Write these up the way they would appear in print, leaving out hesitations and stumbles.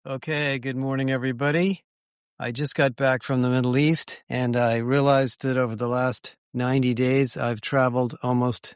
Okay, good morning, everybody. I just got back from the Middle East, and I realized that over the last 90 days, I've traveled almost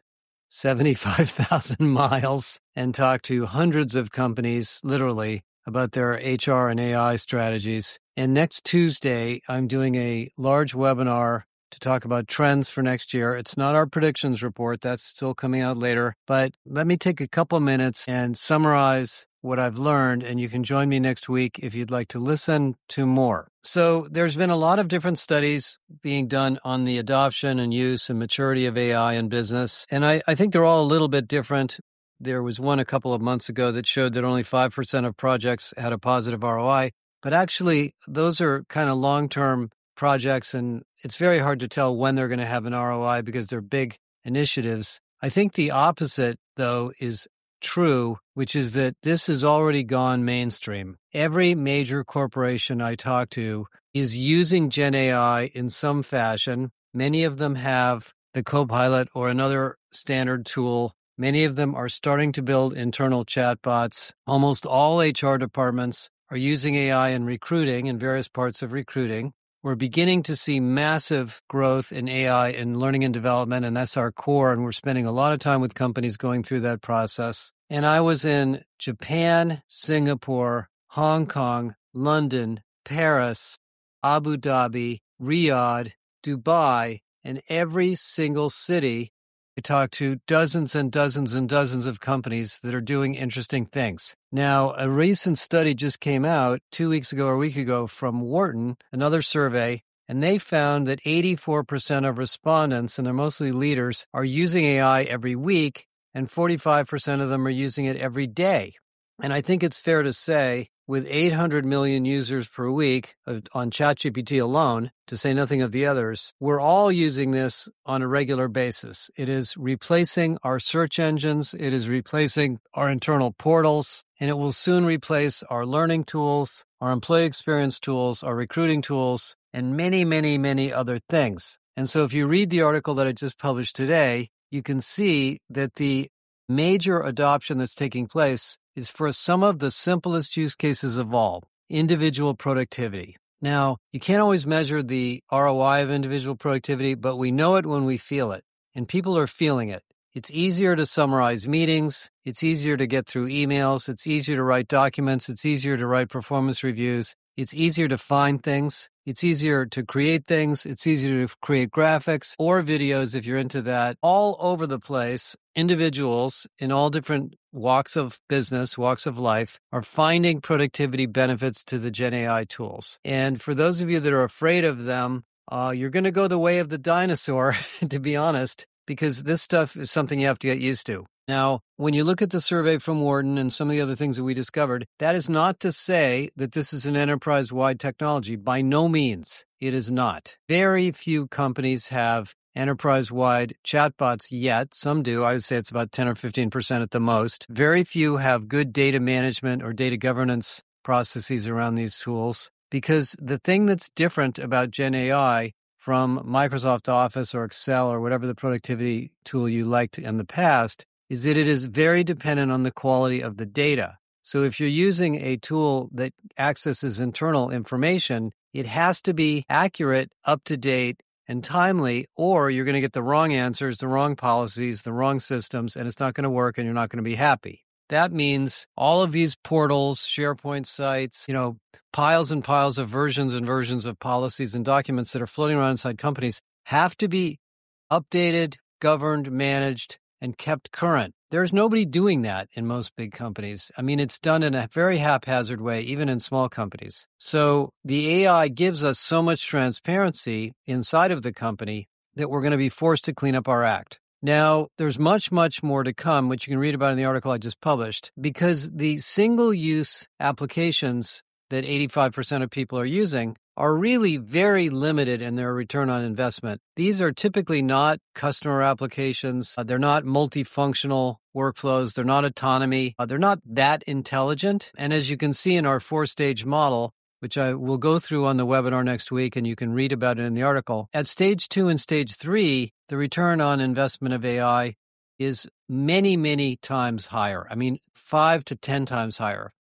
75,000 miles and talked to hundreds of companies, literally, about their HR and AI strategies. And next Tuesday, I'm doing a large webinar to talk about trends for next year. It's not our predictions report. That's still coming out later. But let me take a couple minutes and summarize what I've learned, and you can join me next week if you'd like to listen to more. So there's been a lot of different studies being done on the adoption and use and maturity of AI in business, and I think they're all a little bit different. There was one a couple of months ago that showed that only 5% of projects had a positive ROI, but actually those are kind of long-term projects, and it's very hard to tell when they're going to have an ROI because they're big initiatives. I think the opposite, though, is true, which is that this has already gone mainstream. Every major corporation I talk to is using Gen AI in some fashion. Many of them have the Copilot or another standard tool. Many of them are starting to build internal chatbots. Almost all HR departments are using AI in recruiting, in various parts of recruiting. We're beginning to see massive growth in AI in learning and development, and that's our core, and we're spending a lot of time with companies going through that process. And I was in Japan, Singapore, Hong Kong, London, Paris, Abu Dhabi, Riyadh, Dubai, and every single city I talked to dozens and dozens and dozens of companies that are doing interesting things. Now, a recent study just came out 2 weeks ago or a week ago from Wharton, another survey, and they found that 84% of respondents, and they're mostly leaders, are using AI every week, and 45% of them are using it every day. And I think it's fair to say, with 800 million users per week on ChatGPT alone, to say nothing of the others, we're all using this on a regular basis. It is replacing our search engines. It is replacing our internal portals, and it will soon replace our learning tools, our employee experience tools, our recruiting tools, and many, many, many other things. And so if you read the article that I just published today, you can see that the major adoption that's taking place is for some of the simplest use cases of all, individual productivity. Now, you can't always measure the ROI of individual productivity, but we know it when we feel it, and people are feeling it. It's easier to summarize meetings. It's easier to get through emails. It's easier to write documents. It's easier to write performance reviews. It's easier to find things. It's easier to create things. It's easier to create graphics or videos if you're into that. All over the place, individuals in all different walks of business, walks of life, are finding productivity benefits to the Gen AI tools. And for those of you that are afraid of them, you're going to go the way of the dinosaur, to be honest, because this stuff is something you have to get used to. Now, when you look at the survey from Wharton and some of the other things that we discovered, that is not to say that this is an enterprise-wide technology. By no means, it is not. Very few companies have enterprise-wide chatbots yet. Some do. I would say it's about 10 or 15% at the most. Very few have good data management or data governance processes around these tools, because the thing that's different about Gen AI from Microsoft Office or Excel or whatever the productivity tool you liked in the past is that it is very dependent on the quality of the data. So if you're using a tool that accesses internal information, it has to be accurate, up to date, and timely, or you're going to get the wrong answers, the wrong policies, the wrong systems, and it's not going to work and you're not going to be happy. That means all of these portals, SharePoint sites, piles and piles of versions and versions of policies and documents that are floating around inside companies have to be updated, governed, managed, and kept current. There's nobody doing that in most big companies. I mean, it's done in a very haphazard way, even in small companies. So the AI gives us so much transparency inside of the company that we're going to be forced to clean up our act. Now, there's much, much more to come, which you can read about in the article I just published, because the single-use applications that 85% of people are using are really very limited in their return on investment. These are typically not customer applications. They're not multifunctional workflows. They're not autonomy. They're not that intelligent. And as you can see in our 4-stage model, which I will go through on the webinar next week, and you can read about it in the article, at stage 2 and stage 3, the return on investment of AI is many, many times higher. I mean, 5 to 10 times higher.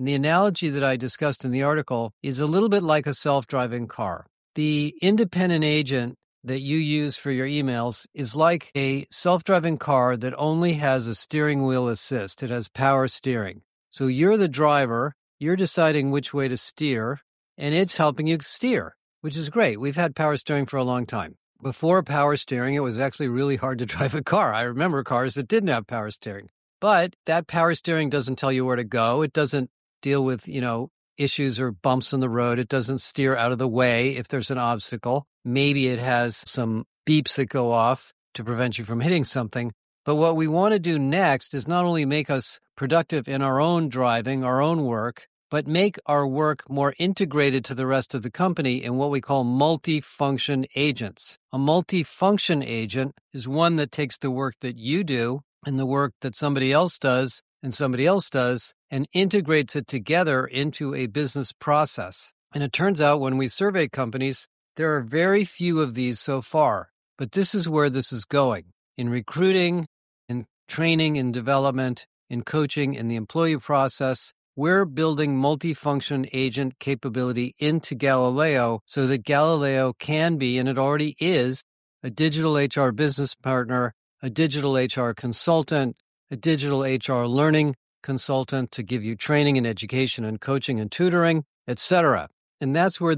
And the analogy that I discussed in the article is a little bit like a self-driving car. The independent agent that you use for your emails is like a self-driving car that only has a steering wheel assist. It has power steering. So you're the driver, you're deciding which way to steer, and it's helping you steer, which is great. We've had power steering for a long time. Before power steering, it was actually really hard to drive a car. I remember cars that didn't have power steering. But that power steering doesn't tell you where to go. It doesn't deal with, issues or bumps in the road. It doesn't steer out of the way if there's an obstacle. Maybe it has some beeps that go off to prevent you from hitting something. But what we want to do next is not only make us productive in our own driving, our own work, but make our work more integrated to the rest of the company in what we call multifunction agents. A multifunction agent is one that takes the work that you do and the work that somebody else does and somebody else does and integrates it together into a business process. And it turns out when we survey companies, there are very few of these so far. But this is where this is going. In recruiting, in training, in development, in coaching, in the employee process, we're building multifunction agent capability into Galileo so that Galileo can be, and it already is, a digital HR business partner, a digital HR consultant, a digital HR learning consultant to give you training and education and coaching and tutoring, etc. And that's where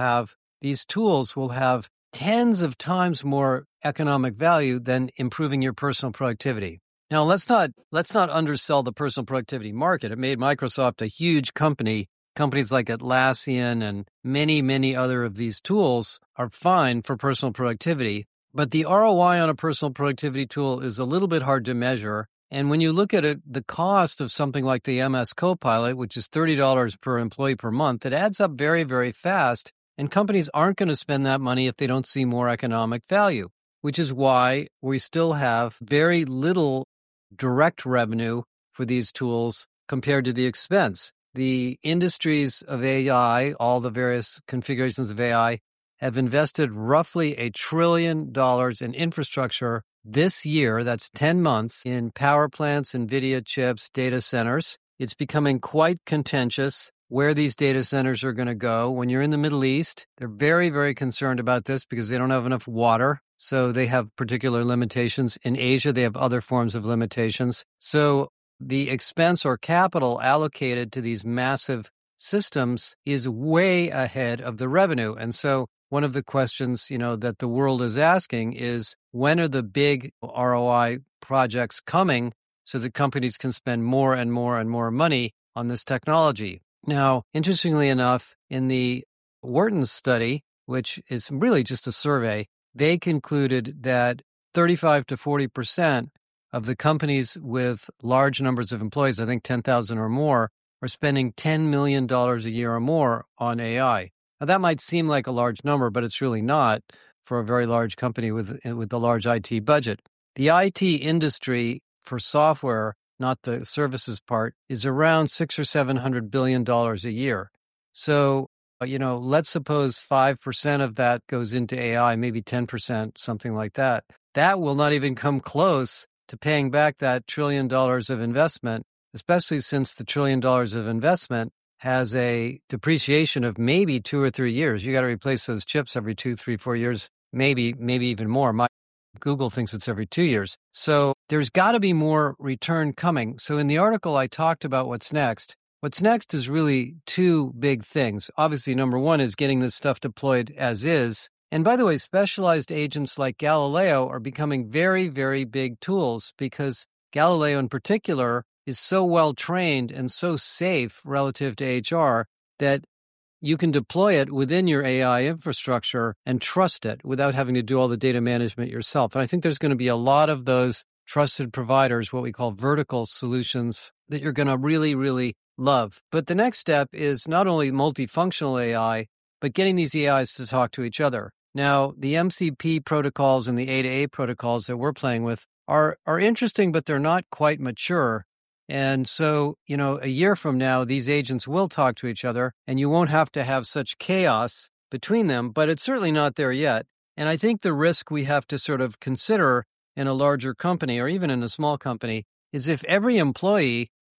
these tools will have tens of times more economic value than improving your personal productivity. Now, let's not undersell the personal productivity market. It made Microsoft a huge company. Companies like Atlassian and many, many other of these tools are fine for personal productivity. But the ROI on a personal productivity tool is a little bit hard to measure. And when you look at it, the cost of something like the MS Copilot, which is $30 per employee per month, it adds up very, very fast. And companies aren't going to spend that money if they don't see more economic value, which is why we still have very little direct revenue for these tools compared to the expense. The industries of AI, all the various configurations of AI, have invested roughly $1 trillion in infrastructure this year. That's 10 months in power plants, NVIDIA chips, data centers. It's becoming quite contentious where these data centers are going to go. When you're in the Middle East, they're very, very concerned about this because they don't have enough water. So they have particular limitations. In Asia, they have other forms of limitations. So the expense or capital allocated to these massive systems is way ahead of the revenue. And so one of the questions, that the world is asking is, when are the big ROI projects coming so that companies can spend more and more and more money on this technology? Now, interestingly enough, in the Wharton study, which is really just a survey, they concluded that 35 to 40% of the companies with large numbers of employees, I think 10,000 or more, are spending $10 million a year or more on AI. Now, that might seem like a large number, but it's really not for a very large company with a large IT budget. The IT industry for software, not the services part, is around $600 or $700 billion a year. So, let's suppose 5% of that goes into AI, maybe 10%, something like that. That will not even come close to paying back that $1 trillion of investment, especially since the $1 trillion of investment has a depreciation of maybe 2 or 3 years. You got to replace those chips every 2, 3, 4 years, maybe even more. Google thinks it's every 2 years. So there's got to be more return coming. So in the article, I talked about what's next. What's next is really two big things. Obviously, number one is getting this stuff deployed as is. And by the way, specialized agents like Galileo are becoming very, very big tools because Galileo in particular is so well trained and so safe relative to HR that you can deploy it within your AI infrastructure and trust it without having to do all the data management yourself. And I think there's going to be a lot of those trusted providers, what we call vertical solutions, that you're going to really, really love. But the next step is not only multifunctional AI, but getting these AIs to talk to each other. Now, the MCP protocols and the A2A protocols that we're playing with are interesting, but they're not quite mature. And so, a year from now, these agents will talk to each other and you won't have to have such chaos between them, but it's certainly not there yet. And I think the risk we have to sort of consider in a larger company or even in a small company is if every employee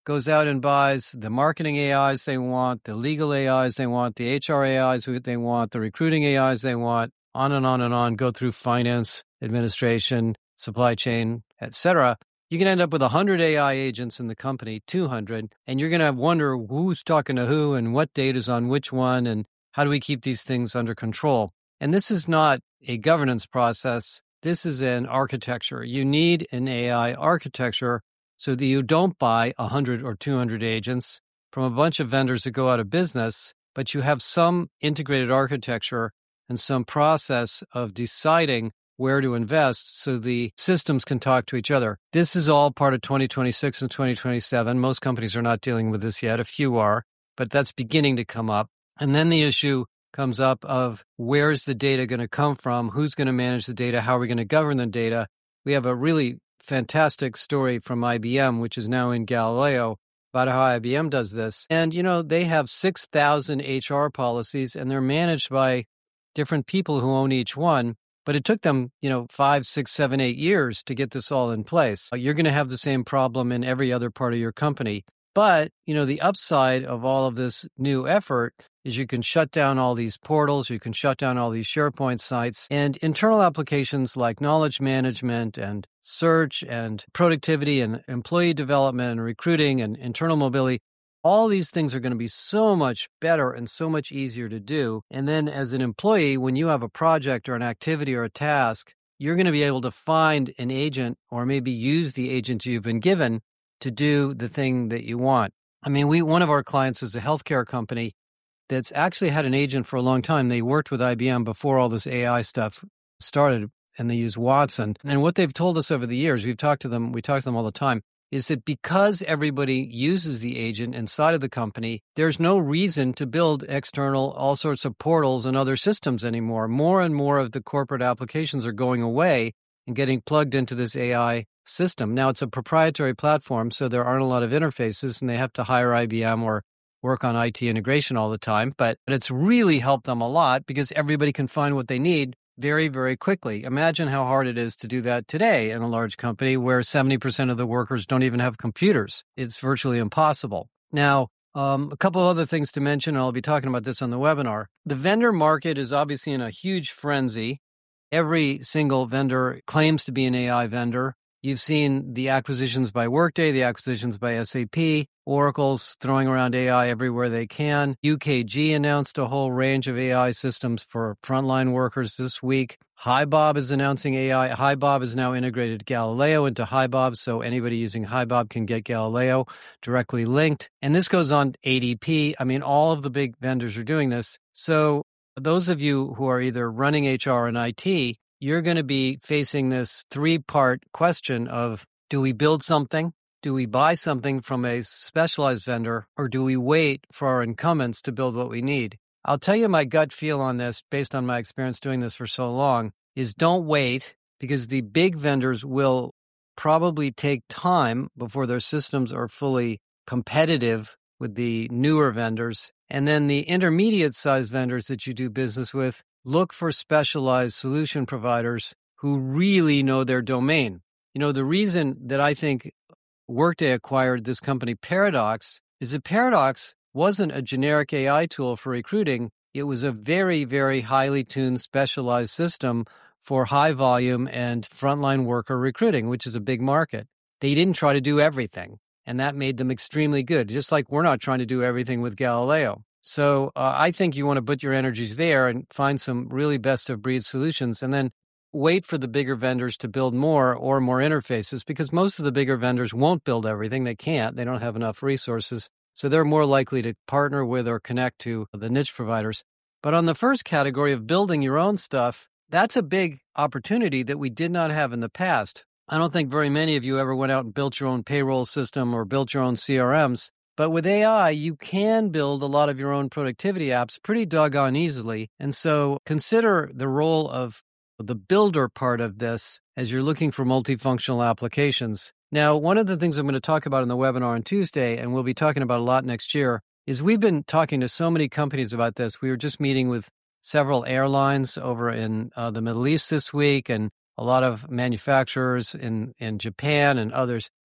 goes out and buys the marketing AIs they want, the legal AIs they want, the HR AIs they want, the recruiting AIs they want, on and on and on, go through finance, administration, supply chain, etc. You can end up with 100 AI agents in the company, 200, and you're going to wonder who's talking to who and what data's on which one and how do we keep these things under control. And this is not a governance process. This is an architecture. You need an AI architecture so that you don't buy 100 or 200 agents from a bunch of vendors that go out of business, but you have some integrated architecture and some process of deciding where to invest so the systems can talk to each other. This is all part of 2026 and 2027. Most companies are not dealing with this yet. A few are, but that's beginning to come up. And then the issue comes up of where's the data going to come from? Who's going to manage the data? How are we going to govern the data? We have a really fantastic story from IBM, which is now in Galileo, about how IBM does this. And, they have 6,000 HR policies and they're managed by different people who own each one. But it took them, 5, 6, 7, 8 years to get this all in place. You're going to have the same problem in every other part of your company. But, the upside of all of this new effort is you can shut down all these portals, you can shut down all these SharePoint sites, and internal applications like knowledge management and search and productivity and employee development and recruiting and internal mobility. All these things are going to be so much better and so much easier to do. And then as an employee, when you have a project or an activity or a task, you're going to be able to find an agent or maybe use the agent you've been given to do the thing that you want. I mean, one of our clients is a healthcare company that's actually had an agent for a long time. They worked with IBM before all this AI stuff started, and they use Watson. And what they've told us over the years, we talk to them all the time, is that because everybody uses the agent inside of the company, there's no reason to build external, all sorts of portals and other systems anymore. More and more of the corporate applications are going away and getting plugged into this AI system. Now, it's a proprietary platform, so there aren't a lot of interfaces, and they have to hire IBM or work on IT integration all the time. But it's really helped them a lot because everybody can find what they need very, very quickly. Imagine how hard it is to do that today in a large company where 70% of the workers don't even have computers. It's virtually impossible. Now, a couple other things to mention, and I'll be talking about this on the webinar. The vendor market is obviously in a huge frenzy. Every single vendor claims to be an AI vendor. You've seen the acquisitions by Workday, the acquisitions by SAP, Oracle's throwing around AI everywhere they can. UKG announced a whole range of AI systems for frontline workers this week. HiBob is announcing AI. HiBob is now integrated Galileo into HiBob, so anybody using HiBob can get Galileo directly linked. And this goes on ADP. I mean, all of the big vendors are doing this. So those of you who are either running HR and IT, you're going to be facing this 3-part question of, do we build something? Do we buy something from a specialized vendor, or do we wait for our incumbents to build what we need? I'll tell you my gut feel on this, based on my experience doing this for so long, is don't wait, because the big vendors will probably take time before their systems are fully competitive with the newer vendors. And then the intermediate-sized vendors that you do business with, look for specialized solution providers who really know their domain. The reason that I think Workday acquired this company, Paradox, is that Paradox wasn't a generic AI tool for recruiting. It was a very, very highly tuned, specialized system for high volume and frontline worker recruiting, which is a big market. They didn't try to do everything, and that made them extremely good, just like we're not trying to do everything with Galileo. So I think you want to put your energies there and find some really best-of-breed solutions, and then wait for the bigger vendors to build more or more interfaces, because most of the bigger vendors won't build everything. They can't. They don't have enough resources. So they're more likely to partner with or connect to the niche providers. But on the first category of building your own stuff, that's a big opportunity that we did not have in the past. I don't think very many of you ever went out and built your own payroll system or built your own CRMs. But with AI, you can build a lot of your own productivity apps pretty doggone easily. And so consider the role of the builder part of this as you're looking for multifunctional applications. Now, one of the things I'm going to talk about in the webinar on Tuesday, and we'll be talking about a lot next year, is we've been talking to so many companies about this. We were just meeting with several airlines over in the Middle East this week, and a lot of manufacturers in Japan and others.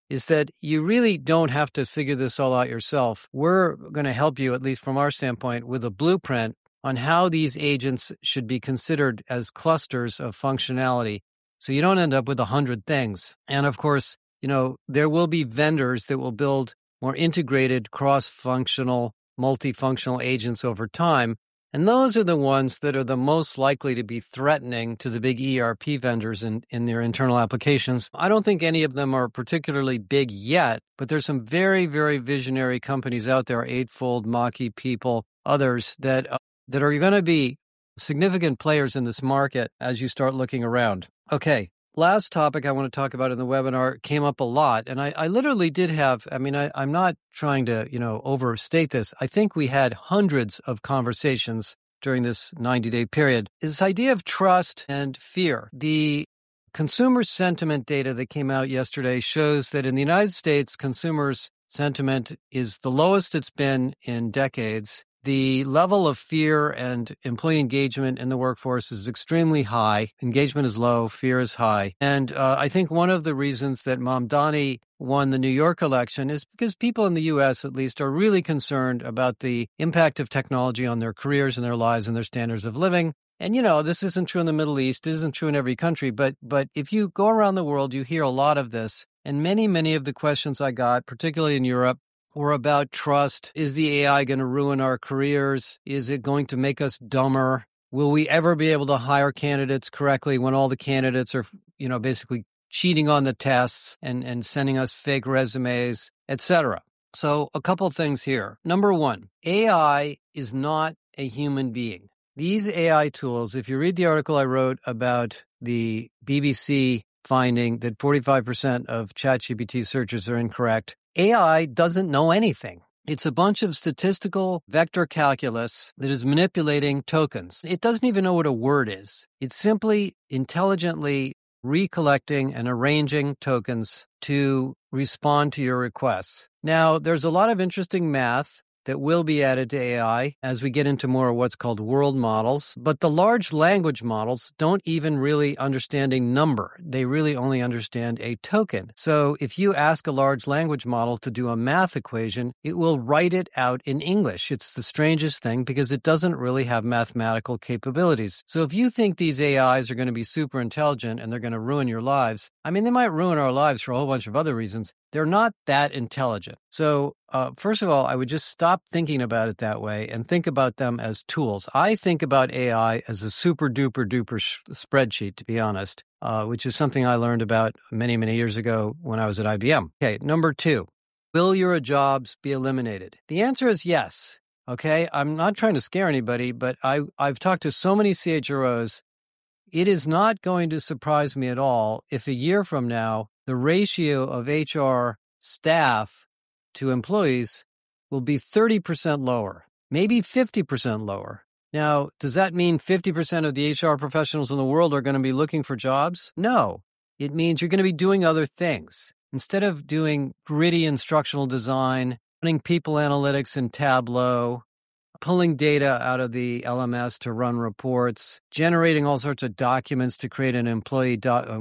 is that you really don't have to figure this all out yourself. We're going to help you, at least from our standpoint, with a blueprint on how these agents should be considered as clusters of functionality, so you don't end up with 100 things. And of course, there will be vendors that will build more integrated, cross-functional, multifunctional agents over time. And those are the ones that are the most likely to be threatening to the big ERP vendors in their internal applications. I don't think any of them are particularly big yet, but there's some very, very visionary companies out there, Eightfold, Maki People, others that are going to be significant players in this market as you start looking around. Okay. Last topic I want to talk about in the webinar came up a lot, and I literally did have, I'm not trying to, overstate this. I think we had hundreds of conversations during this 90-day period. Is this idea of trust and fear. The consumer sentiment data that came out yesterday shows that in the United States, consumers' sentiment is the lowest it's been in decades. The level of fear and employee engagement in the workforce is extremely high. Engagement is low, fear is high. And I think one of the reasons that Mamdani won the New York election is because people in the U.S., at least, are really concerned about the impact of technology on their careers and their lives and their standards of living. And, this isn't true in the Middle East. It isn't true in every country. But if you go around the world, you hear a lot of this. And many, many of the questions I got, particularly in Europe, or about trust. Is the AI going to ruin our careers? Is it going to make us dumber? Will we ever be able to hire candidates correctly when all the candidates are, basically cheating on the tests and sending us fake resumes, etc.? So a couple of things here. Number one, AI is not a human being. These AI tools, if you read the article I wrote about the BBC finding that 45% of ChatGPT searches are incorrect, AI doesn't know anything. It's a bunch of statistical vector calculus that is manipulating tokens. It doesn't even know what a word is. It's simply intelligently recollecting and arranging tokens to respond to your requests. Now, there's a lot of interesting math that will be added to AI as we get into more of what's called world models. But the large language models don't even really understand a number. They really only understand a token. So if you ask a large language model to do a math equation, it will write it out in English. It's the strangest thing because it doesn't really have mathematical capabilities. So if you think these AIs are going to be super intelligent and they're going to ruin your lives, they might ruin our lives for a whole bunch of other reasons. They're not that intelligent. So first of all, I would just stop thinking about it that way and think about them as tools. I think about AI as a super duper spreadsheet, to be honest, which is something I learned about many, many years ago when I was at IBM. Okay, number two, will your jobs be eliminated? The answer is yes. Okay, I'm not trying to scare anybody, but I've talked to so many CHROs. It is not going to surprise me at all if a year from now, the ratio of HR staff to employees will be 30% lower, maybe 50% lower. Now, does that mean 50% of the HR professionals in the world are going to be looking for jobs? No. It means you're going to be doing other things. Instead of doing gritty instructional design, running people analytics in Tableau, pulling data out of the LMS to run reports, generating all sorts of documents to create an employee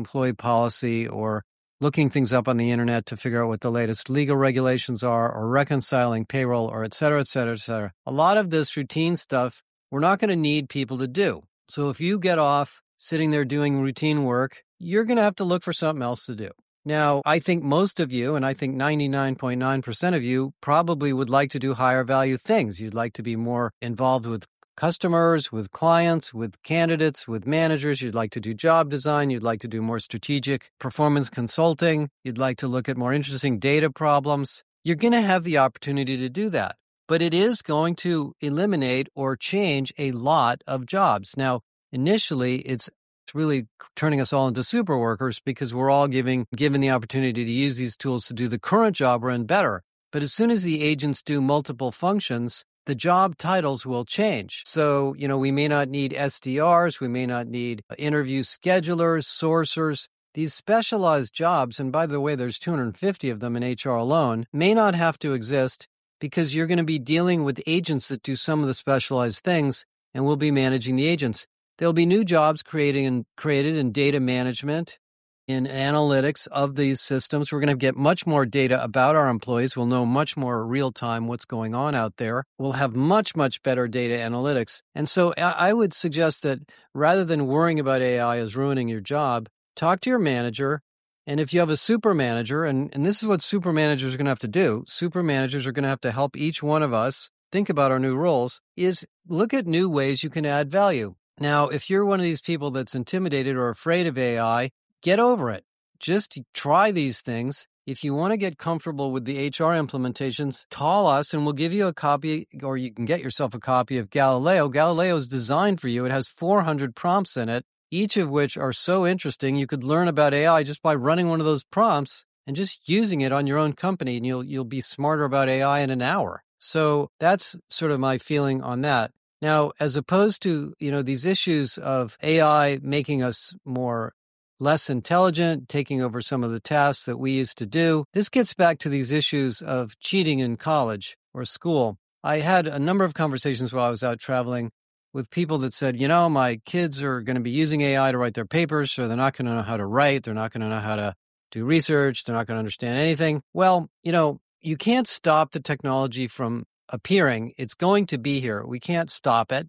policy, or looking things up on the internet to figure out what the latest legal regulations are, or reconciling payroll, or et cetera, et cetera, et cetera. A lot of this routine stuff, we're not going to need people to do. So if you get off sitting there doing routine work, you're going to have to look for something else to do. Now, I think most of you, and I think 99.9% of you, probably would like to do higher value things. You'd like to be more involved with customers, with clients, with candidates, with managers. You'd like to do job design. You'd like to do more strategic performance consulting. You'd like to look at more interesting data problems. You're going to have the opportunity to do that. But it is going to eliminate or change a lot of jobs. Now, initially, it's really turning us all into super workers because we're all given the opportunity to use these tools to do the current job we're in better. But as soon as the agents do multiple functions, the job titles will change. So, we may not need SDRs, we may not need interview schedulers, sourcers. These specialized jobs, and by the way, there's 250 of them in HR alone, may not have to exist because you're going to be dealing with agents that do some of the specialized things, and we'll be managing the agents. There'll be new jobs created in data management, in analytics of these systems. We're going to get much more data about our employees. We'll know much more real time what's going on out there. We'll have much, much better data analytics. And so I would suggest that rather than worrying about AI as ruining your job, talk to your manager. And if you have a super manager, and this is what super managers are going to have to do, super managers are going to have to help each one of us think about our new roles, is look at new ways you can add value. Now, if you're one of these people that's intimidated or afraid of AI, get over it. Just try these things. If you want to get comfortable with the HR implementations, call us and we'll give you a copy, or you can get yourself a copy of Galileo. Galileo is designed for you. It has 400 prompts in it, each of which are so interesting. You could learn about AI just by running one of those prompts and just using it on your own company, and you'll be smarter about AI in an hour. So that's sort of my feeling on that. Now, as opposed to, these issues of AI making us less intelligent, taking over some of the tasks that we used to do, this gets back to these issues of cheating in college or school. I had a number of conversations while I was out traveling with people that said, my kids are going to be using AI to write their papers, so they're not going to know how to write, they're not going to know how to do research, they're not going to understand anything. Well, you can't stop the technology from appearing. It's going to be here. We can't stop it.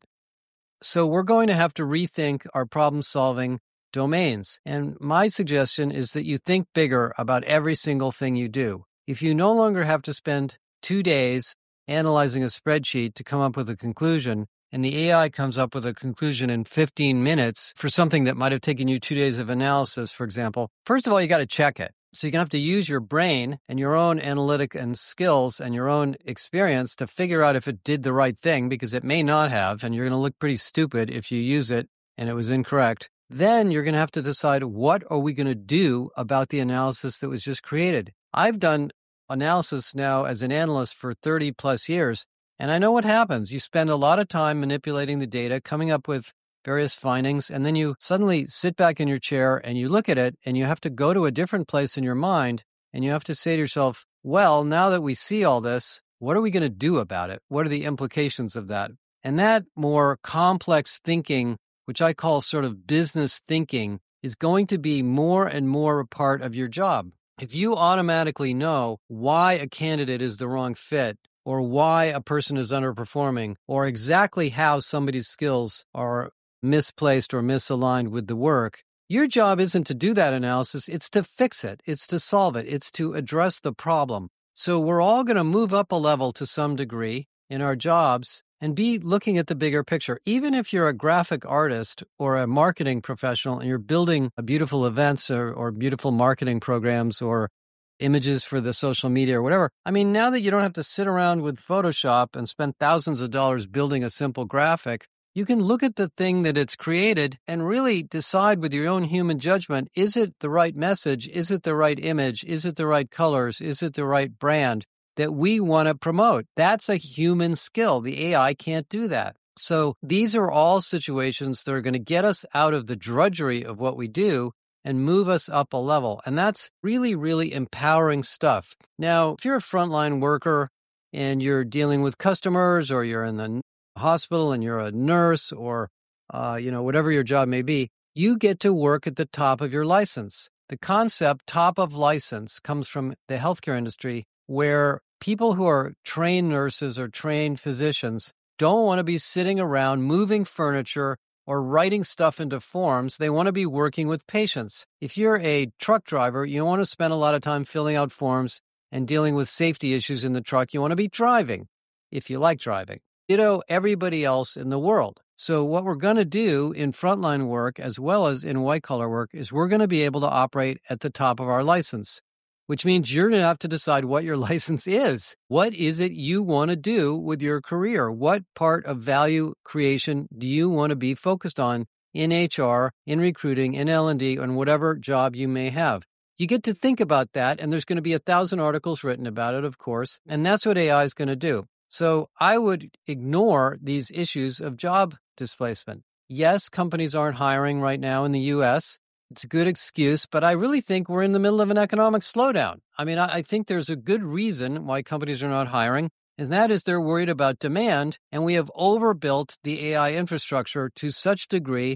So we're going to have to rethink our problem-solving domains. And my suggestion is that you think bigger about every single thing you do. If you no longer have to spend 2 days analyzing a spreadsheet to come up with a conclusion, and the AI comes up with a conclusion in 15 minutes for something that might have taken you 2 days of analysis, for example, first of all, you got to check it. So you're going to have to use your brain and your own analytic and skills and your own experience to figure out if it did the right thing, because it may not have, and you're going to look pretty stupid if you use it and it was incorrect. Then you're going to have to decide, what are we going to do about the analysis that was just created? I've done analysis now as an analyst for 30 plus years, and I know what happens. You spend a lot of time manipulating the data, coming up with various findings, and then you suddenly sit back in your chair and you look at it and you have to go to a different place in your mind and you have to say to yourself, well, now that we see all this, what are we going to do about it? What are the implications of that? And that more complex thinking, which I call sort of business thinking, is going to be more and more a part of your job. If you automatically know why a candidate is the wrong fit, or why a person is underperforming, or exactly how somebody's skills are misplaced or misaligned with the work, your job isn't to do that analysis, it's to fix it, it's to solve it, it's to address the problem. So we're all going to move up a level to some degree in our jobs and be looking at the bigger picture. Even if you're a graphic artist or a marketing professional and you're building beautiful events or beautiful marketing programs or images for the social media or whatever. I mean, now that you don't have to sit around with Photoshop and spend thousands of dollars building a simple graphic, you can look at the thing that it's created and really decide with your own human judgment, is it the right message? Is it the right image? Is it the right colors? Is it the right brand that we want to promote? That's a human skill. The AI can't do that. So these are all situations that are going to get us out of the drudgery of what we do and move us up a level. And that's really, really empowering stuff. Now, if you're a frontline worker and you're dealing with customers, or you're in the hospital and you're a nurse, or whatever your job may be, you get to work at the top of your license. The concept top of license comes from the healthcare industry, where people who are trained nurses or trained physicians don't want to be sitting around moving furniture or writing stuff into forms. They want to be working with patients. If you're a truck driver, you don't want to spend a lot of time filling out forms and dealing with safety issues in the truck. You want to be driving, if you like driving. Everybody else in the world. So what we're going to do in frontline work as well as in white-collar work is we're going to be able to operate at the top of our license, which means you're going to have to decide what your license is. What is it you want to do with your career? What part of value creation do you want to be focused on in HR, in recruiting, in L&D, and whatever job you may have? You get to think about that, and there's going to be 1,000 articles written about it, of course, and that's what AI is going to do. So I would ignore these issues of job displacement. Yes, companies aren't hiring right now in the U.S., it's a good excuse, but I really think we're in the middle of an economic slowdown. I mean, I think there's a good reason why companies are not hiring, and that is they're worried about demand, and we have overbuilt the AI infrastructure to such degree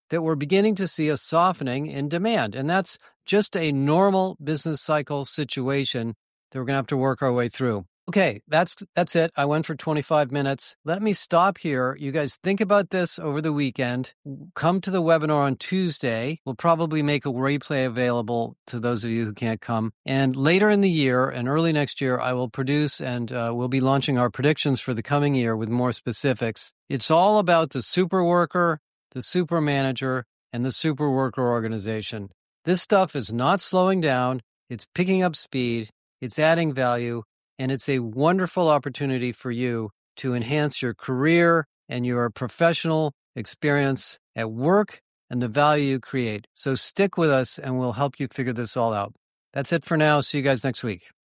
that we're beginning to see a softening in demand. And that's just a normal business cycle situation that we're going to have to work our way through. Okay, that's it. I went for 25 minutes. Let me stop here. You guys think about this over the weekend. Come to the webinar on Tuesday. We'll probably make a replay available to those of you who can't come. And later in the year and early next year, I will produce and we'll be launching our predictions for the coming year with more specifics. It's all about the super worker, the super manager, and the super worker organization. This stuff is not slowing down. It's picking up speed. It's adding value. And it's a wonderful opportunity for you to enhance your career and your professional experience at work and the value you create. So stick with us and we'll help you figure this all out. That's it for now. See you guys next week.